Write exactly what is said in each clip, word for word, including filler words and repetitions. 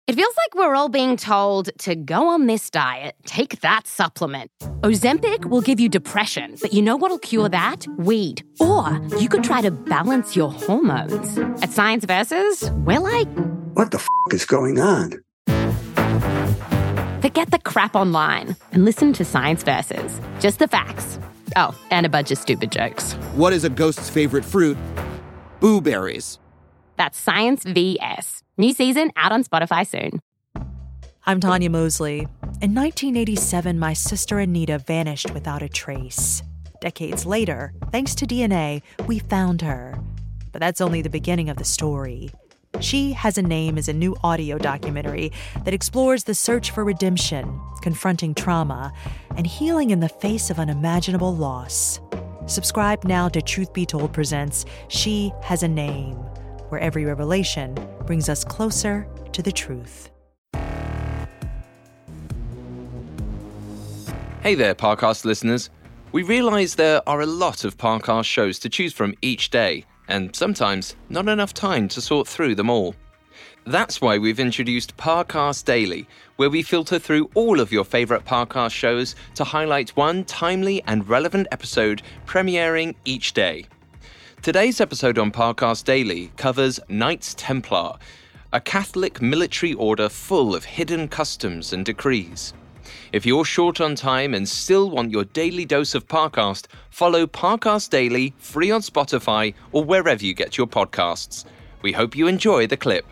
It feels like we're all being told to go on this diet, take that supplement. Ozempic will give you depression, but you know what'll cure that? Weed. Or you could try to balance your hormones. At Science Versus, we're like... What the f*** is going on? Forget the crap online and listen to Science Versus. Just the facts. Oh, and a bunch of stupid jokes. What is a ghost's favorite fruit? Blueberries. That's Science V S. New season out on Spotify soon. I'm Tanya Mosley. In nineteen eighty-seven, my sister Anita vanished without a trace. Decades later, thanks to D N A, we found her. But that's only the beginning of the story. She Has a Name is a new audio documentary that explores the search for redemption, confronting trauma, and healing in the face of unimaginable loss. Subscribe now to Truth Be Told presents She Has a Name, where every revelation brings us closer to the truth. Hey there, Parcast listeners. We realise there are a lot of Parcast shows to choose from each day, and sometimes not enough time to sort through them all. That's why we've introduced Parcast Daily, where we filter through all of your favourite Parcast shows to highlight one timely and relevant episode premiering each day. Today's episode on Parcast Daily covers Knights Templar, a Catholic military order full of hidden customs and decrees. If you're short on time and still want your daily dose of Parcast, follow Parcast Daily free on Spotify or wherever you get your podcasts. We hope you enjoy the clip.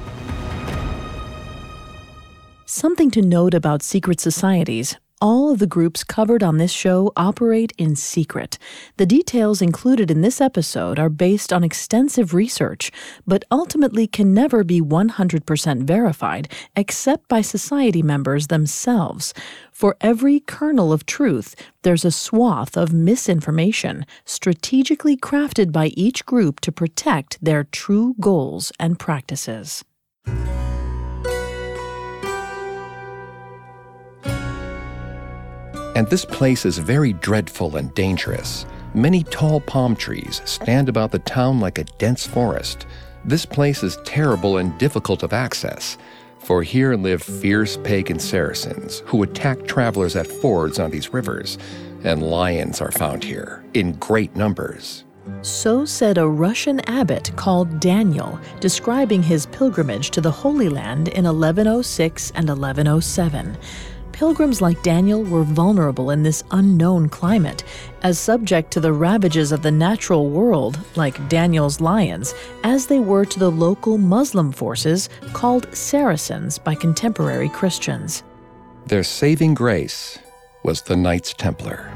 Something to note about secret societies. All of the groups covered on this show operate in secret. The details included in this episode are based on extensive research, but ultimately can never be one hundred percent verified, except by society members themselves. For every kernel of truth, there's a swath of misinformation, strategically crafted by each group to protect their true goals and practices. And this place is very dreadful and dangerous. Many tall palm trees stand about the town like a dense forest. This place is terrible and difficult of access, for here live fierce pagan Saracens who attack travelers at fords on these rivers, and lions are found here in great numbers. So said a Russian abbot called Daniel, describing his pilgrimage to the Holy Land in eleven oh six and eleven oh seven. Pilgrims like Daniel were vulnerable in this unknown climate, as subject to the ravages of the natural world, like Daniel's lions, as they were to the local Muslim forces called Saracens by contemporary Christians. Their saving grace was the Knights Templar.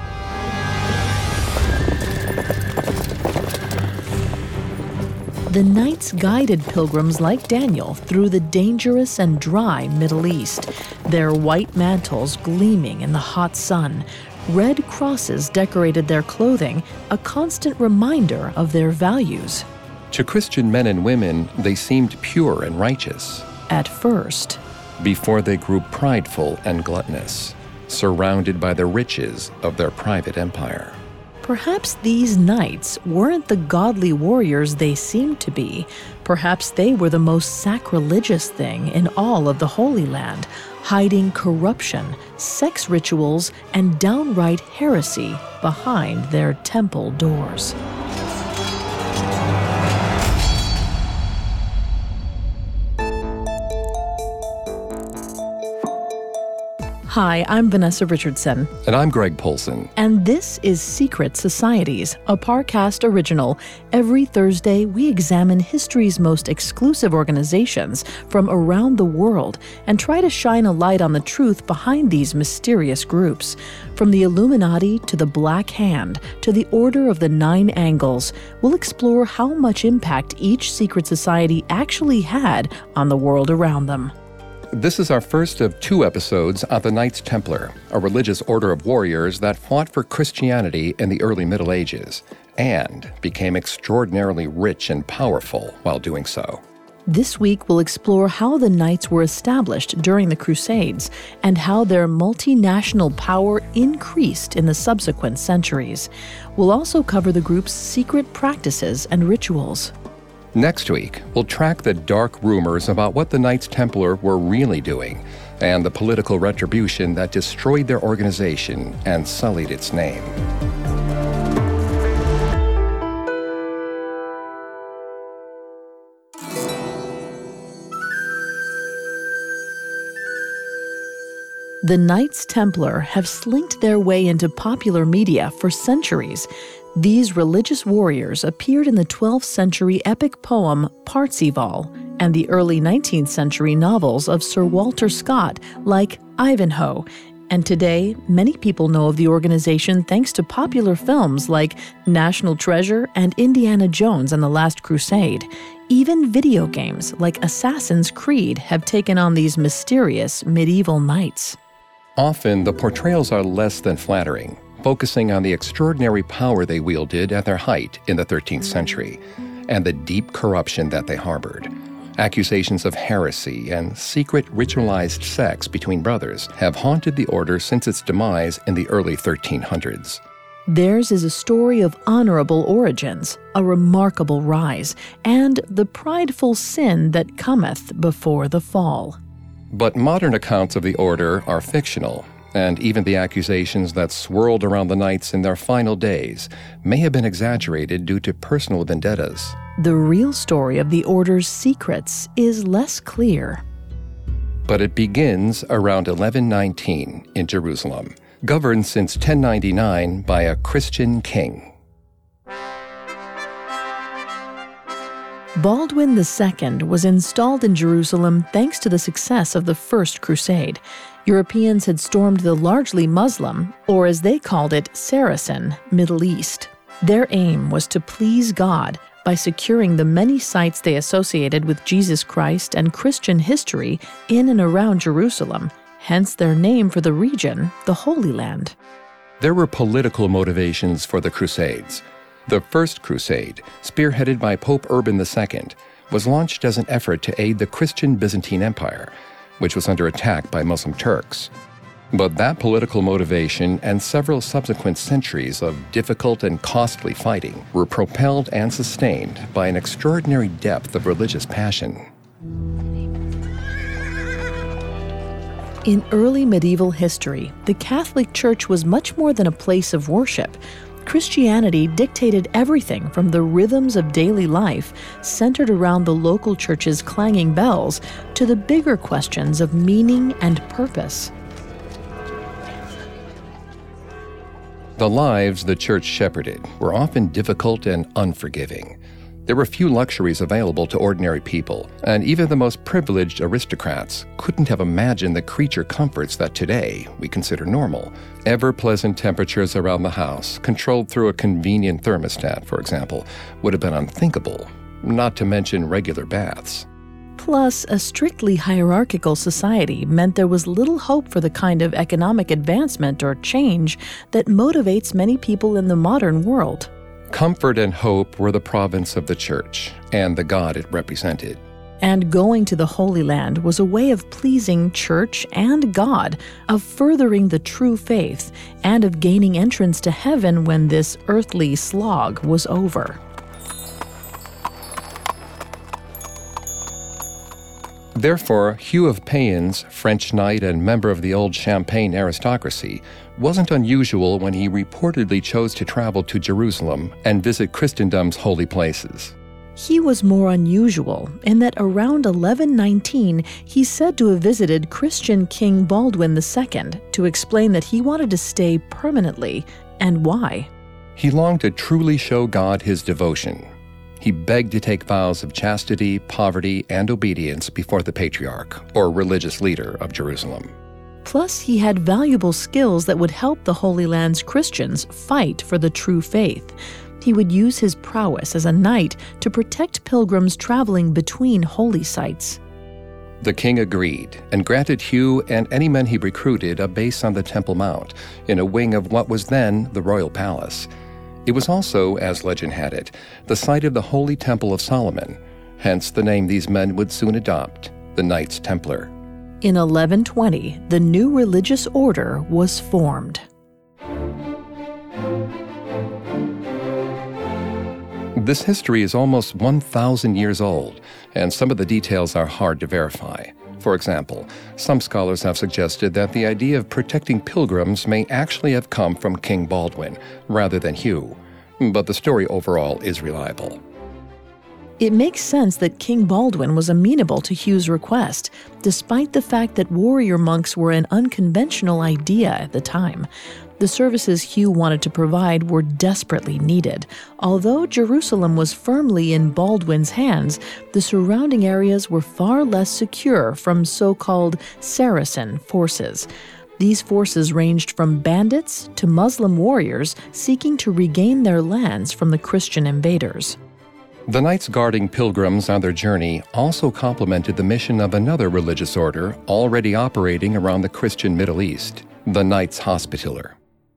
The Knights guided pilgrims like Daniel through the dangerous and dry Middle East, their white mantles gleaming in the hot sun. Red crosses decorated their clothing, a constant reminder of their values. To Christian men and women, they seemed pure and righteous. At first. Before they grew prideful and gluttonous, surrounded by the riches of their private empire. Perhaps these knights weren't the godly warriors they seemed to be. Perhaps they were the most sacrilegious thing in all of the Holy Land, hiding corruption, sex rituals, and downright heresy behind their temple doors. Hi, I'm Vanessa Richardson. And I'm Greg Polson. And this is Secret Societies, a Parcast original. Every Thursday, we examine history's most exclusive organizations from around the world and try to shine a light on the truth behind these mysterious groups. From the Illuminati to the Black Hand to the Order of the Nine Angles, we'll explore how much impact each secret society actually had on the world around them. This is our first of two episodes on the Knights Templar, a religious order of warriors that fought for Christianity in the early Middle Ages and became extraordinarily rich and powerful while doing so. This week, we'll explore how the Knights were established during the Crusades and how their multinational power increased in the subsequent centuries. We'll also cover the group's secret practices and rituals. Next week, we'll track the dark rumors about what the Knights Templar were really doing and the political retribution that destroyed their organization and sullied its name. The Knights Templar have slinked their way into popular media for centuries. These religious warriors appeared in the twelfth century epic poem Parzival and the early nineteenth century novels of Sir Walter Scott, like Ivanhoe. And today, many people know of the organization thanks to popular films like National Treasure and Indiana Jones and the Last Crusade. Even video games like Assassin's Creed have taken on these mysterious medieval knights. Often, the portrayals are less than flattering, focusing on the extraordinary power they wielded at their height in the thirteenth century, and the deep corruption that they harbored. Accusations of heresy and secret ritualized sex between brothers have haunted the order since its demise in the early thirteen hundreds. Theirs is a story of honorable origins, a remarkable rise, and the prideful sin that cometh before the fall. But modern accounts of the order are fictional, and even the accusations that swirled around the Knights in their final days may have been exaggerated due to personal vendettas. The real story of the order's secrets is less clear. But it begins around eleven nineteen in Jerusalem, governed since ten ninety-nine by a Christian king. Baldwin the Second was installed in Jerusalem thanks to the success of the First Crusade. Europeans had stormed the largely Muslim, or as they called it, Saracen, Middle East. Their aim was to please God by securing the many sites they associated with Jesus Christ and Christian history in and around Jerusalem, hence their name for the region, the Holy Land. There were political motivations for the Crusades. The First Crusade, spearheaded by Pope Urban the Second, was launched as an effort to aid the Christian Byzantine Empire, which was under attack by Muslim Turks. But that political motivation and several subsequent centuries of difficult and costly fighting were propelled and sustained by an extraordinary depth of religious passion. In early medieval history, the Catholic Church was much more than a place of worship. Christianity dictated everything from the rhythms of daily life, centered around the local church's clanging bells, to the bigger questions of meaning and purpose. The lives the church shepherded were often difficult and unforgiving. There were few luxuries available to ordinary people, and even the most privileged aristocrats couldn't have imagined the creature comforts that today we consider normal. Ever-pleasant temperatures around the house, controlled through a convenient thermostat, for example, would have been unthinkable, not to mention regular baths. Plus, a strictly hierarchical society meant there was little hope for the kind of economic advancement or change that motivates many people in the modern world. Comfort and hope were the province of the church and the God it represented. And going to the Holy Land was a way of pleasing church and God, of furthering the true faith, and of gaining entrance to heaven when this earthly slog was over. Therefore, Hugh of Payens, French knight and member of the old Champagne aristocracy, wasn't unusual when he reportedly chose to travel to Jerusalem and visit Christendom's holy places. He was more unusual in that around eleven nineteen, he's said to have visited Christian King Baldwin the Second to explain that he wanted to stay permanently, and why. He longed to truly show God his devotion. He begged to take vows of chastity, poverty, and obedience before the patriarch, or religious leader of Jerusalem. Plus, he had valuable skills that would help the Holy Land's Christians fight for the true faith. He would use his prowess as a knight to protect pilgrims traveling between holy sites. The king agreed and granted Hugh and any men he recruited a base on the Temple Mount, in a wing of what was then the royal palace. It was also, as legend had it, the site of the Holy Temple of Solomon, hence the name these men would soon adopt, the Knights Templar. In eleven twenty, the new religious order was formed. This history is almost one thousand years old, and some of the details are hard to verify. For example, some scholars have suggested that the idea of protecting pilgrims may actually have come from King Baldwin, rather than Hugh. But the story overall is reliable. It makes sense that King Baldwin was amenable to Hugh's request, despite the fact that warrior monks were an unconventional idea at the time. The services Hugh wanted to provide were desperately needed. Although Jerusalem was firmly in Baldwin's hands, the surrounding areas were far less secure from so-called Saracen forces. These forces ranged from bandits to Muslim warriors seeking to regain their lands from the Christian invaders. The knights guarding pilgrims on their journey also complemented the mission of another religious order already operating around the Christian Middle East, the Knights Hospitaller.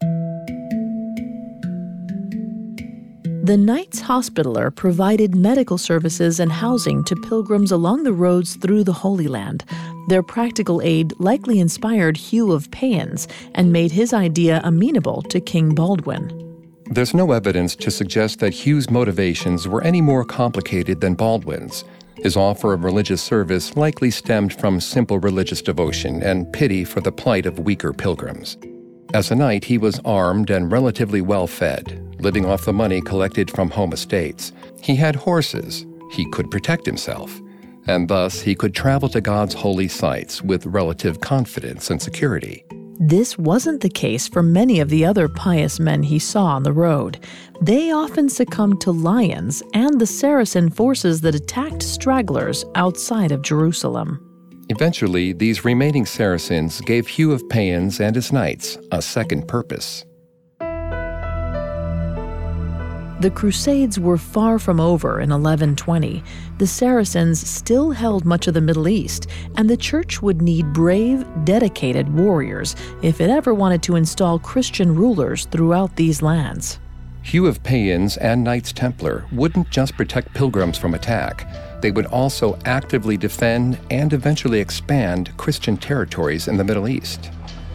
The Knights Hospitaller provided medical services and housing to pilgrims along the roads through the Holy Land. Their practical aid likely inspired Hugh of Payens and made his idea amenable to King Baldwin. There's no evidence to suggest that Hugh's motivations were any more complicated than Baldwin's. His offer of religious service likely stemmed from simple religious devotion and pity for the plight of weaker pilgrims. As a knight, he was armed and relatively well-fed, living off the money collected from home estates. He had horses. He could protect himself. And thus, he could travel to God's holy sites with relative confidence and security. This wasn't the case for many of the other pious men he saw on the road. They often succumbed to lions and the Saracen forces that attacked stragglers outside of Jerusalem. Eventually, these remaining Saracens gave Hugh of Payens and his knights a second purpose. The Crusades were far from over in eleven twenty. The Saracens still held much of the Middle East, and the Church would need brave, dedicated warriors if it ever wanted to install Christian rulers throughout these lands. Hugh of Payens and Knights Templar wouldn't just protect pilgrims from attack. They would also actively defend and eventually expand Christian territories in the Middle East.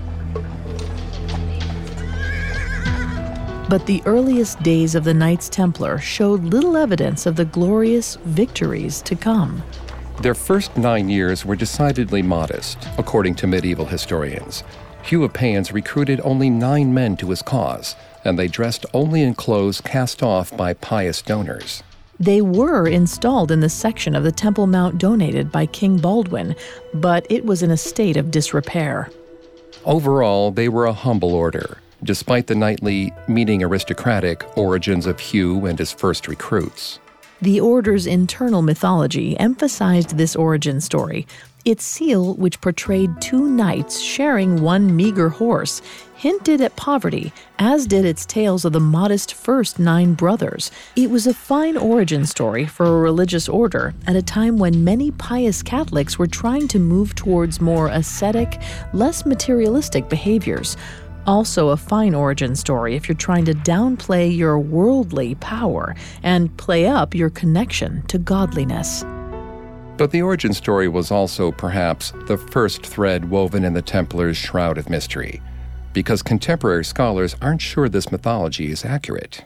But the earliest days of the Knights Templar showed little evidence of the glorious victories to come. Their first nine years were decidedly modest, according to medieval historians. Hugh of Payens recruited only nine men to his cause, and they dressed only in clothes cast off by pious donors. They were installed in the section of the Temple Mount donated by King Baldwin, but it was in a state of disrepair. Overall, they were a humble order, despite the knightly, meaning aristocratic, origins of Hugh and his first recruits. The order's internal mythology emphasized this origin story. Its seal, which portrayed two knights sharing one meager horse, hinted at poverty, as did its tales of the modest first nine brothers. It was a fine origin story for a religious order at a time when many pious Catholics were trying to move towards more ascetic, less materialistic behaviors. Also a fine origin story if you're trying to downplay your worldly power and play up your connection to godliness. But the origin story was also, perhaps, the first thread woven in the Templars' shroud of mystery, because contemporary scholars aren't sure this mythology is accurate.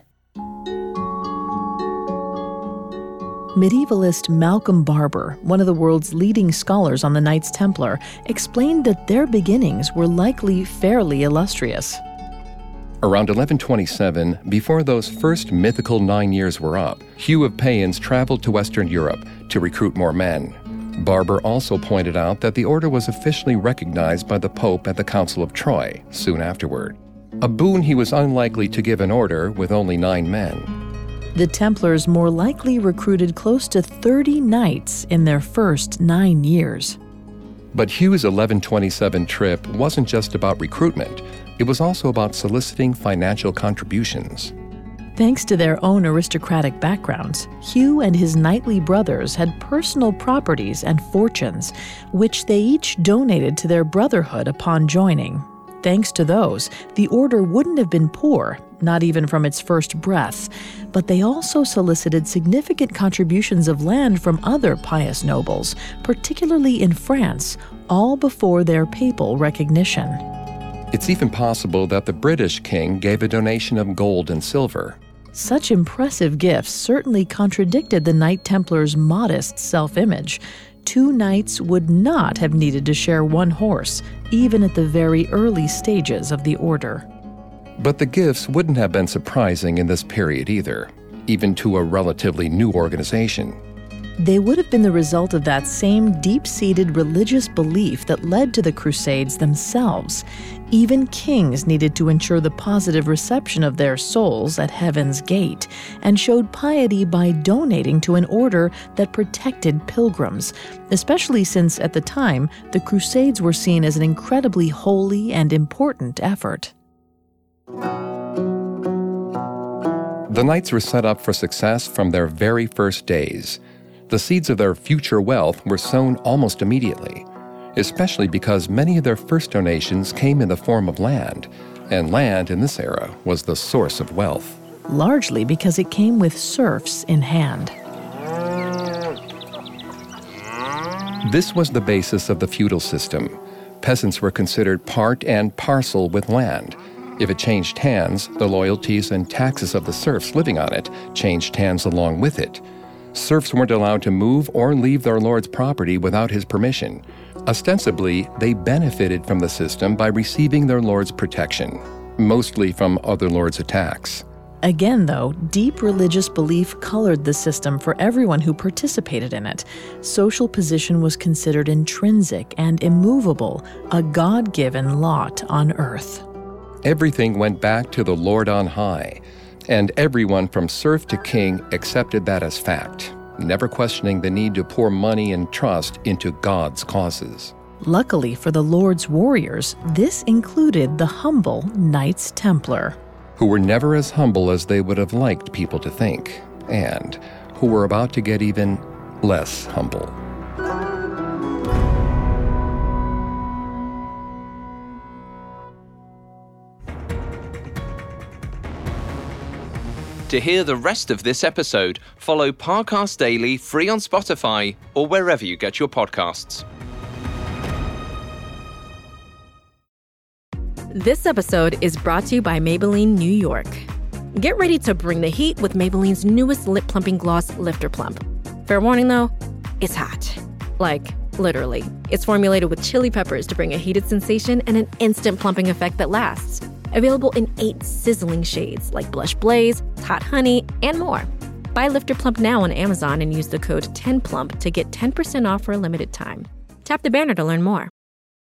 Medievalist Malcolm Barber, one of the world's leading scholars on the Knights Templar, explained that their beginnings were likely fairly illustrious. Around eleven twenty-seven, before those first mythical nine years were up, Hugh of Payens traveled to Western Europe to recruit more men. Barber also pointed out that the order was officially recognized by the Pope at the Council of Troy soon afterward, a boon he was unlikely to give an order with only nine men. The Templars more likely recruited close to thirty knights in their first nine years. But Hugh's eleven twenty-seven trip wasn't just about recruitment. It was also about soliciting financial contributions. Thanks to their own aristocratic backgrounds, Hugh and his knightly brothers had personal properties and fortunes, which they each donated to their brotherhood upon joining. Thanks to those, the order wouldn't have been poor, not even from its first breath, but they also solicited significant contributions of land from other pious nobles, particularly in France, all before their papal recognition. It's even possible that the British king gave a donation of gold and silver. Such impressive gifts certainly contradicted the Knight Templars' modest self-image. Two knights would not have needed to share one horse, even at the very early stages of the order. But the gifts wouldn't have been surprising in this period either, even to a relatively new organization. They would have been the result of that same deep-seated religious belief that led to the Crusades themselves. Even kings needed to ensure the positive reception of their souls at heaven's gate, and showed piety by donating to an order that protected pilgrims, especially since at the time the Crusades were seen as an incredibly holy and important effort. The Knights were set up for success from their very first days. The seeds of their future wealth were sown almost immediately, especially because many of their first donations came in the form of land, and land in this era was the source of wealth. Largely because it came with serfs in hand. This was the basis of the feudal system. Peasants were considered part and parcel with land. If it changed hands, the loyalties and taxes of the serfs living on it changed hands along with it. Serfs weren't allowed to move or leave their lord's property without his permission. Ostensibly, they benefited from the system by receiving their lord's protection, mostly from other lords' attacks. Again, though, deep religious belief colored the system for everyone who participated in it. Social position was considered intrinsic and immovable, a God-given lot on earth. Everything went back to the Lord on high, and everyone from serf to king accepted that as fact, never questioning the need to pour money and trust into God's causes. Luckily for the Lord's warriors, this included the humble Knights Templar, who were never as humble as they would have liked people to think, and who were about to get even less humble. To hear the rest of this episode, follow Parcast Daily free on Spotify or wherever you get your podcasts. This episode is brought to you by Maybelline New York. Get ready to bring the heat with Maybelline's newest lip plumping gloss, Lifter Plump. Fair warning though, it's hot. Like, literally. It's formulated with chili peppers to bring a heated sensation and an instant plumping effect that lasts. Available in eight sizzling shades like Blush Blaze, Hot Honey, and more. Buy Lifter Plump now on Amazon and use the code ten plump to get ten percent off for a limited time. Tap the banner to learn more.